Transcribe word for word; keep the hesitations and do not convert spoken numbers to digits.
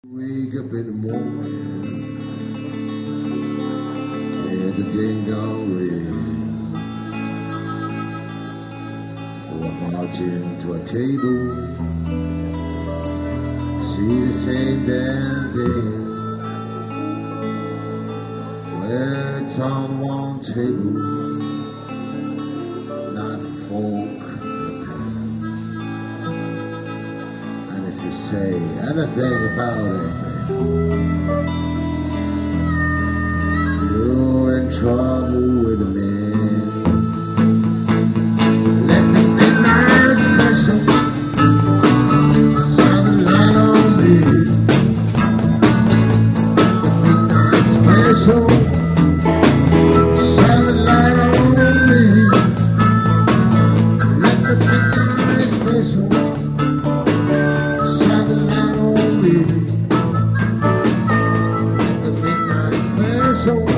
Wake up in the morning and the ding dong ring. Walk marching to a table, see the same damn thing. Well, it's on one table, knife, fork, and pen. And if you say anything about it, you're in trouble with the men. Let the midnight special shine a light on me. The midnight special shine a light on me. Let the midnight special shine a light on me. So